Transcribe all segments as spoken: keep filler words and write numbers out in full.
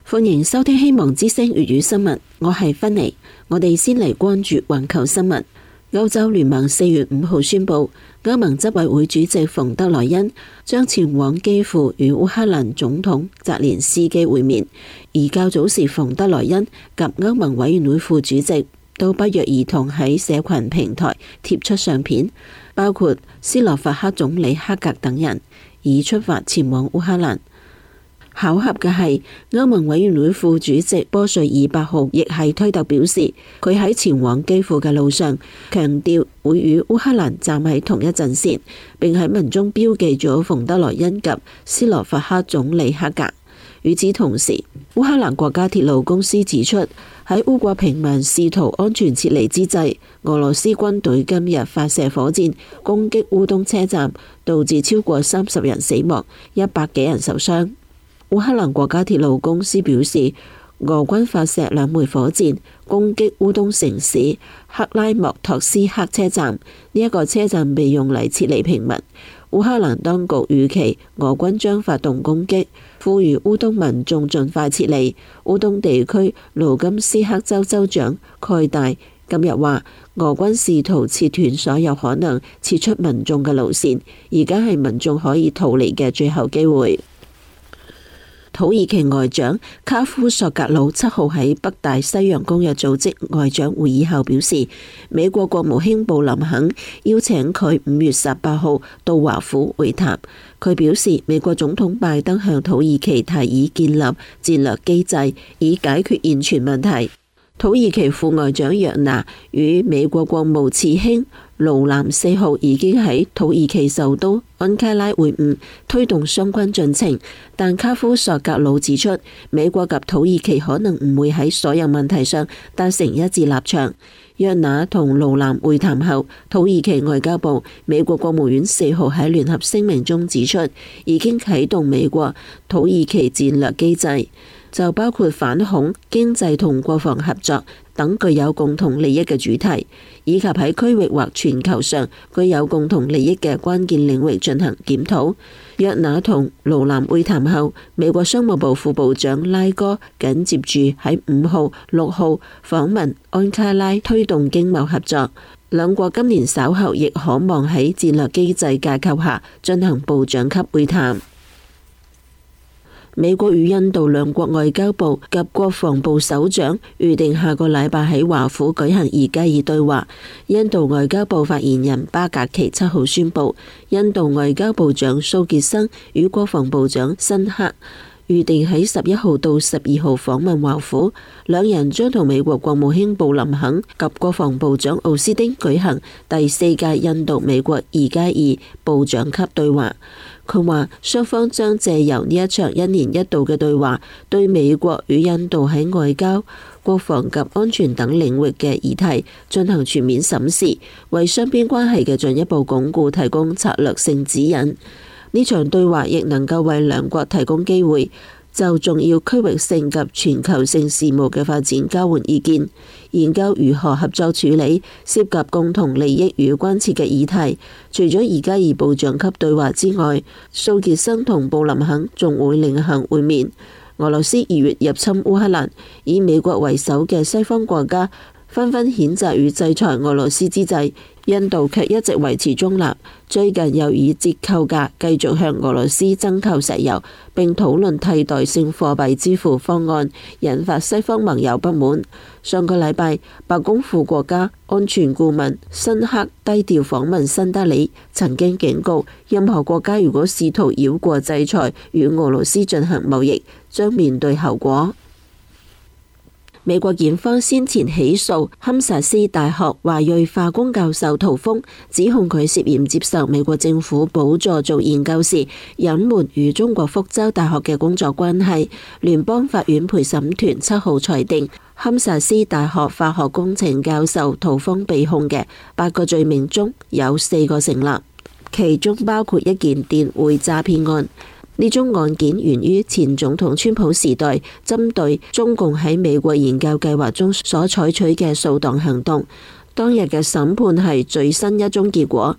歡迎收聽希望之聲粵語新聞，我係芬妮。我哋先嚟關注環球新聞。歐洲聯盟四月五號宣布，歐盟執委會主席馮德萊恩將前往基輔與烏克蘭總統澤連斯基會面。而較早時，馮德萊恩及歐盟委員會副主席都不約而同喺社群平台貼出相片，包括斯洛伐克總理克格等人已出發前往烏克蘭。巧合嘅係，歐盟委員會副主席波瑞爾八號亦喺推特表示，佢喺前往基輔嘅路上，強調會與烏克蘭站喺同一陣線，並喺文中標記咗馮德萊恩及斯洛伐克總理克格。與此同時，烏克蘭國家鐵路公司指出，喺烏國平民試圖安全撤離之際，俄羅斯軍隊今日發射火箭攻擊烏東車站，導致超過三十人死亡，一百幾人受傷。烏克蘭國家鐵路公司表示，俄軍發射兩枚火箭攻擊烏東城市克拉莫托斯克車站，呢一個車站被用嚟撤離平民。烏克蘭當局預期俄軍將發動攻擊，呼籲烏東民眾盡快撤離。烏東地區盧甘斯克州州長蓋戴今日話，俄軍試圖切斷所有可能撤出民眾嘅路線，而家係民眾可以逃離嘅最後機會。土耳其外長卡夫索格魯七號喺北大西洋公約組織外長會議後表示，美國國務卿布林肯邀請佢五月十八號到華府會談。佢表示，美國總統拜登向土耳其提議建立戰略機制，以解決現存問題。土耳其副外長約拿與美國國務次卿盧南四號已經喺土耳其首都安卡拉會晤，推動相關進程。但卡夫索格魯指出，美國及土耳其可能唔會喺所有問題上達成一致立場。約拿同盧南會談後，土耳其外交部、美國國務院四號喺聯合聲明中指出，已經啟動美國土耳其戰略機制，就包括反恐、經濟同國防合作等具有共同利益嘅主題，以及喺區域或全球上具有共同利益嘅關鍵領域進行檢討。約拿同盧南會談後，美國商務部副部長拉哥緊接住喺五號、六號訪問安卡拉，推動經貿合作。兩國今年稍後亦可望喺戰略機制架構下進行部長級會談。美國與印度兩國外交部及國防部首長預定下個禮拜喺華府舉行二加二對話。印度外交部發言人巴格奇七號宣布，印度外交部長蘇傑生與國防部長辛克預定喺十一號到十二號訪問華府，兩人將同美國國務卿布林肯及國防部長奧斯汀舉行第四屆印度美國二加二部長級對話。佢話雙方將借由呢一場一年一度嘅對話，對美國與印度喺外交、國防及安全等領域嘅議題進行全面審視，為雙邊關係嘅進一步鞏固提供策略性指引。呢場對話亦能夠為兩國提供機會，就重要區域性及全球性事務嘅發展交換意見，研究如何合作處理涉及共同利益與關切嘅議題。除咗二加二部長級對話之外，蘇傑生同布林肯仲會另行會面。俄羅斯二月入侵烏克蘭，以美國為首嘅西方國家紛紛譴責與制裁俄羅斯之際，印度卻一直維持中立，最近又以折扣價繼續向俄羅斯增購石油，並討論替代性貨幣支付方案，引發西方盟友不滿。上個禮拜，白宮副國家安全顧問辛克低調訪問新德里，曾經警告任何國家如果試圖繞過制裁與俄羅斯進行貿易，將面對後果。美國檢方先前起訴堪薩斯大學華裔化工教授陶峰，指控佢涉嫌接受美國政府補助做研究時，隱瞞與中國福州大學嘅工作關係。聯邦法院陪審團七號裁定，堪薩斯大學化學工程教授陶峰被控嘅八個罪名中有四個成立，其中包括一件電匯詐騙案。呢宗案件源於前總統川普時代針對中共喺美國研究計劃中所採取嘅掃蕩行動。當日嘅審判係最新一宗結果。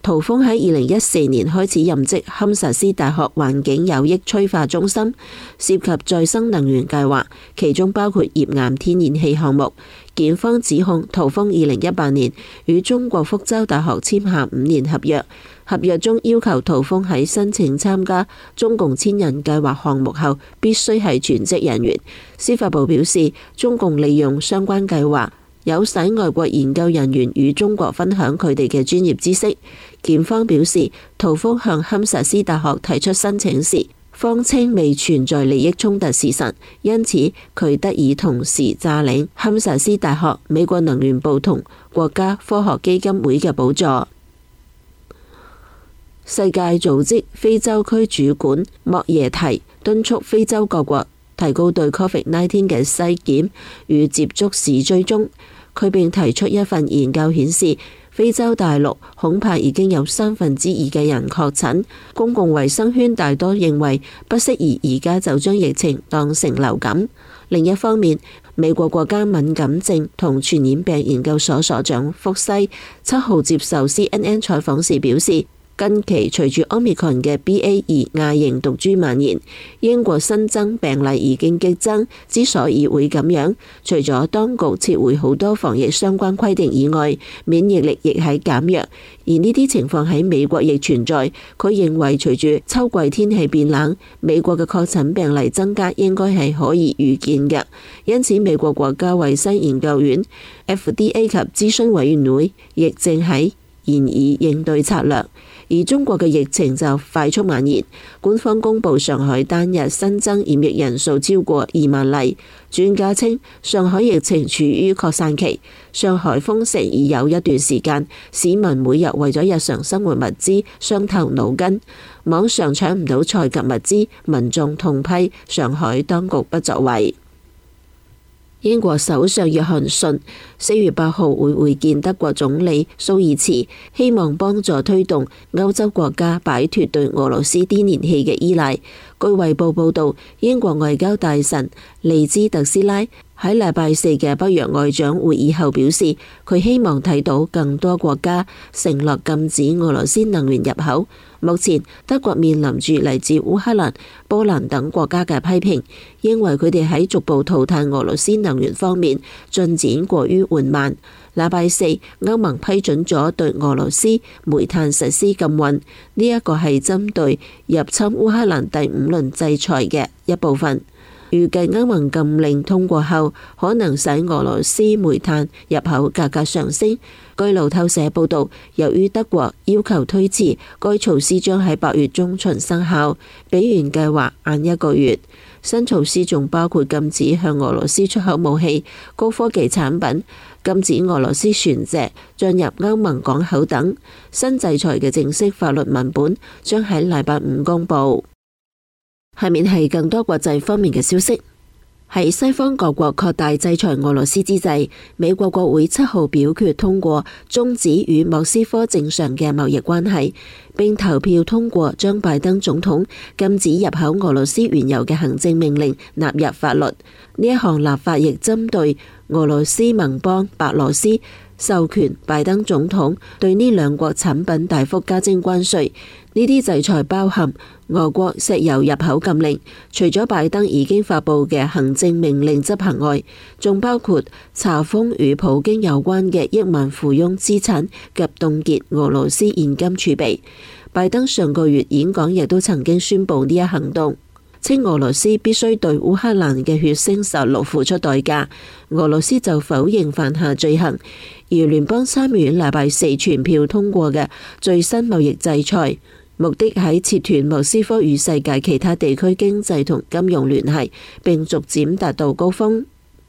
陶峰喺二零一四年開始任職堪薩斯大學環境有益催化中心，涉及再生能源計劃，其中包括頁岩天然氣項目。檢方指控陶峰二零一八年與中國福州大學簽下五年合約，合約中要求陶峰喺申請參加中共千人計劃項目後必須係全職人員。司法部表示，中共利用相關計劃誘使外國研究人員與中國分享佢哋嘅專業知識。檢方表示，陶峰向堪薩斯大學提出申請時，方稱未存在利益衝突事實，因此佢得以同時詐領堪薩斯大學、美國能源部同國家科學基金會嘅補助。世界組織非洲區主管莫耶提敦促非洲各國提高對 Covid 十九 嘅篩檢與接觸史追蹤。佢並提出一份研究顯示，非洲大陸恐怕已經有三分之二嘅人確診，公共衛生圈大多認為不適宜而家就將疫情當成流感。另一方面，美國國家敏感症同傳染病研究所所長福西七號接受 C N N 採訪時表示，近期隨住 Omicron 嘅 B A 二亞型毒株蔓延，英國新增病例已經激增。之所以會咁樣，除咗當局撤回好多防疫相關規定以外，免疫力亦係減弱，而呢啲情況喺美國亦存在。佢認為隨住秋季天氣變冷，美國嘅確診病例增加應該係可以預見嘅。因此，美國國家衛生研究院 F D A 及諮詢委員會亦正喺研議應對策略。而中國嘅疫情就快速蔓延，官方公布上海單日新增染疫人數超過二萬例。專家稱，上海疫情處於擴散期，上海封城已有一段時間，市民每日為咗日常生活物資傷透腦筋，網上搶唔到菜及物資，民眾痛批上海當局不作為。英國首相約翰遜四月八號會會見德國總理蘇爾茨，希望幫助推動歐洲國家擺脫對俄羅斯天然氣嘅依賴。據衛報報道，英國外交大臣利茲特斯拉喺禮拜四嘅北約外長會議後表示，佢希望睇到更多國家承諾禁止俄羅斯能源入口。目前德國面臨住嚟自烏克蘭、波蘭等國家嘅批評，認為佢哋喺逐步淘汰俄羅斯能源方面進展過於緩慢。禮拜四，歐盟批准咗對俄羅斯煤炭實施禁運，呢一個係針對入侵烏克蘭第五輪制裁嘅一部分。預計歐盟禁令通過後，可能使俄羅斯煤炭入口價格上升。據路透社報道，由於德國要求推遲，該措施將喺八月中旬生效，比原計劃晏一個月。新措施仲包括禁止向俄羅斯出口武器、高科技產品，禁止俄羅斯船隻進入歐盟港口等。新制裁嘅正式法律文本將喺禮拜五公佈。下面係更多國際方面嘅消息。喺西方各國擴大制裁俄羅斯之際，美國國會七號表決通過終止與莫斯科正常嘅貿易關係，並投票通過將拜登總統禁止入口俄羅斯原油嘅行政命令納入法律。呢一項立法亦針對俄羅斯盟邦白羅斯，授權拜登總統對呢兩國產品大幅加徵關稅。呢啲制裁包含俄國石油入口禁令，除咗拜登已經發布嘅行政命令執行外，仲包括查封與普京有關嘅億萬富翁資產及凍結俄羅斯現金儲備。拜登上個月演講亦都曾經宣布呢一行動，稱俄羅斯必須對烏克蘭嘅血腥受戮付出代價。俄羅斯就否認犯下罪行，而聯邦參議院禮拜四全票通過嘅最新貿易制裁，目的喺切斷莫斯科與世界其他地區經濟同金融聯繫，並逐漸達到高峰。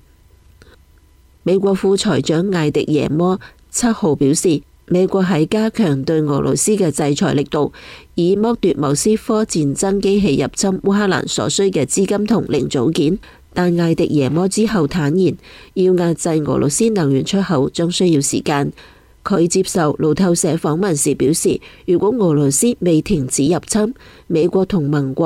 美國副財長艾迪耶摩七號表示，美國喺加強對俄羅斯嘅制裁力度，以剝奪莫斯科戰爭機器入侵烏克蘭所需嘅資金同零組件。但艾迪耶摩之後坦言，要壓制俄羅斯能源出口將需要時間。佢接受路透社訪問時表示，如果俄羅斯未停止入侵，美國同盟國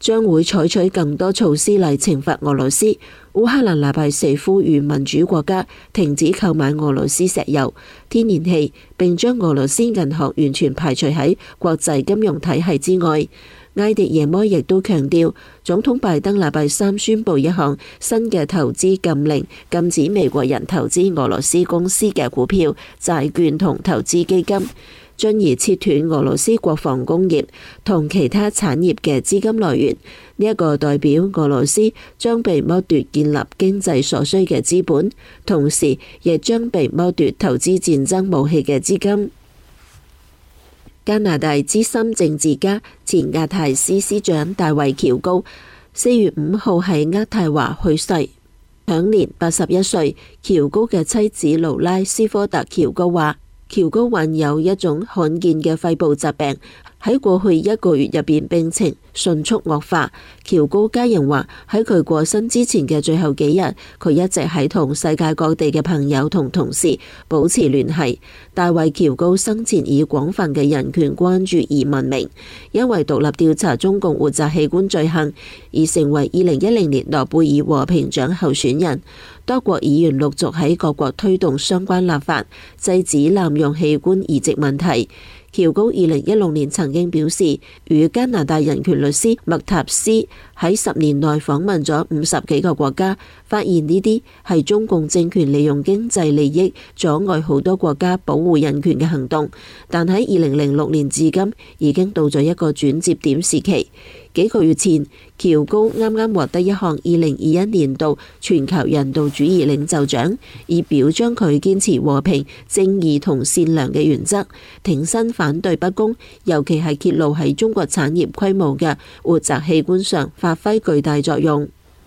將會採取更多措施嚟懲罰俄羅斯。烏克蘭禮拜四呼籲民主國家停止購買俄羅斯石油、天然氣，並將俄羅斯銀行完全排除喺國際金融體系之外。埃迪耶摩亦都強調，總統拜登禮拜三宣布一項新嘅投資禁令，禁止美國人投資俄羅斯公司嘅股票、債券同投資基金，進而切斷俄羅斯國防工業同其他產業嘅資金來源。呢一個代表俄羅斯將被剝奪建立經濟所需嘅資本，同時亦將被剝奪投資戰爭武器嘅資金。加拿大資深政治家、前亞太司司長大衛喬高四月五號喺渥太華去世，享年八十一歲。喬高嘅妻子勞拉斯科特喬高話，喬高患有一種罕見嘅肺部疾病，喺過去一個月入邊病情迅速惡化。喬高家人話，喺佢過身之前嘅最後幾日，佢一直喺同世界各地嘅朋友同同事保持聯繫。大衛喬高生前以廣泛嘅人權關注而聞名，因為獨立調查中共活摘器官罪行而成為二零一零年諾貝爾和平獎候選人。多國議員陸續喺各國推動相關立法，制止濫用器官移植問題。喬高二零一六年曾經表示，與加拿大人權律師麥塔斯喺十年內訪問咗五十幾個國家，發現呢啲係中共政權利用經濟利益阻礙好多國家保護人權嘅行動。但喺二零零六年至今，已經到咗一個轉折點時期。幾個月前，喬高啱啱獲得一項二零二一年度全球人道主義領袖獎，以表彰佢堅持和平、正義同善良嘅原則，挺身反對不公，尤其係揭露喺中國產業規模嘅活摘器官上發揮巨大作用。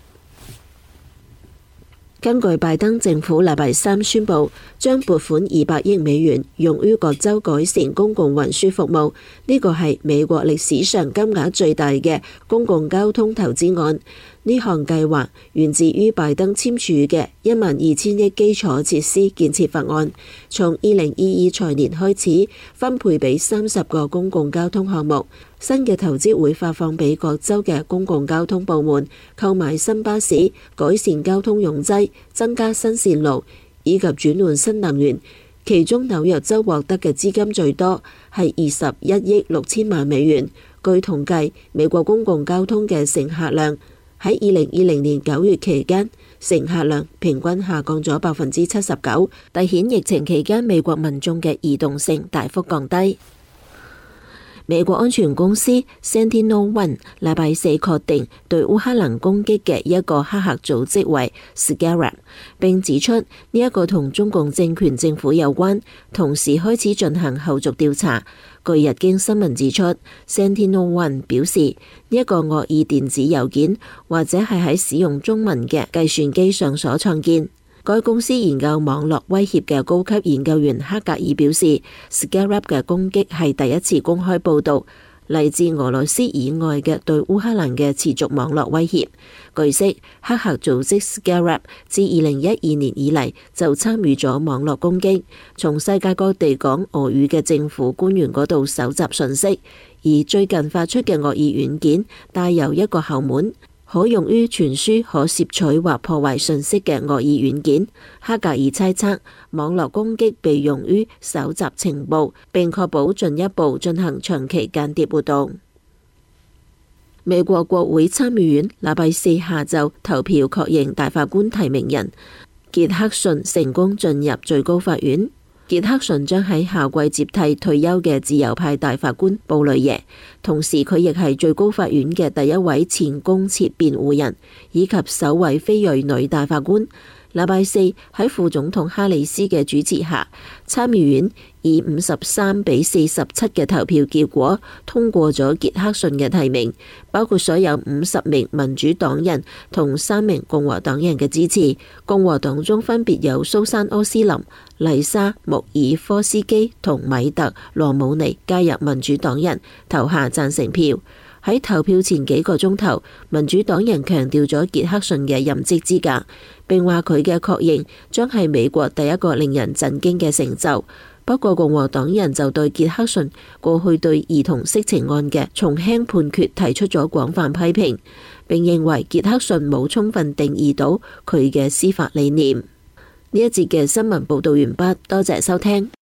根據拜登政府禮拜三宣布，將撥款二百億美元用於各州改善公共運輸服務，呢個係美國歷史上金額最大嘅公共交通投資案。呢項計劃源自於拜登簽署嘅一萬二千億基礎設施建設法案，從二零二二財年開始分配俾三十個公共交通項目。新嘅投資會發放俾各州嘅公共交通部門，購買新巴士、改善交通擁擠、增加新線路以及轉換新能源。其中紐約州獲得嘅資金最多，係二十一億六千萬美元。據統計，美國公共交通嘅乘客量喺二零二零年九月期間，乘客量平均下降咗百分之七十九，凸顯疫情期間美國民眾嘅移動性大幅降低。美國安全公司 Sentinel One 禮拜四確定對烏克蘭攻擊嘅一個黑客組織為 Scarab， 並指出呢一個同中共政權政府有關，同時開始進行後續調查。據日經新聞指出 ，Sentinel One 表示呢一個惡意電子郵件或者係喺使用中文嘅計算機上所創建。該公司研究網絡威脅嘅高級研究員克格爾表示 ，Scarab 嘅攻擊係第一次公開報導嚟自俄羅斯以外嘅對烏克蘭嘅持續網絡威脅。據悉，黑客組織 Scarab 自二零一二年以嚟就參與咗網絡攻擊，從世界各地講俄語嘅政府官員嗰度搜集信息，而最近發出嘅惡意軟件帶有一個後門，可用於傳輸可攝取或破壞信息嘅惡意軟件。克格爾猜測，網絡攻擊被用於搜集情報，並確保進一步進行長期間諜活動。美國國會參議院禮拜四下晝投票確認大法官提名人傑克遜成功進入最高法院。傑克遜將喺夏季接替退休嘅自由派大法官布雷耶，同時佢亦係最高法院嘅第一位前公設辯護人，以及首位非裔女大法官。禮拜四喺副總統哈里斯嘅主持下，參議院以五十三比四十七嘅投票結果通過咗傑克遜嘅提名，包括所有五十名民主黨人同三名共和黨人嘅支持。共和黨中分別有蘇珊柯斯林、麗莎穆爾科斯基同米特羅姆尼加入民主黨人，投下贊成票。喺投票前幾個鐘頭，民主黨人強調咗傑克遜嘅任職資格，並話佢嘅確認將係美國第一個令人震驚嘅成就。 不過共和黨人就對傑克遜過去對兒童色情案嘅從輕判決提出咗廣泛批評，並認為傑克遜冇充分定義到佢嘅司法理念。呢一節嘅新聞報道完畢，多謝收聽。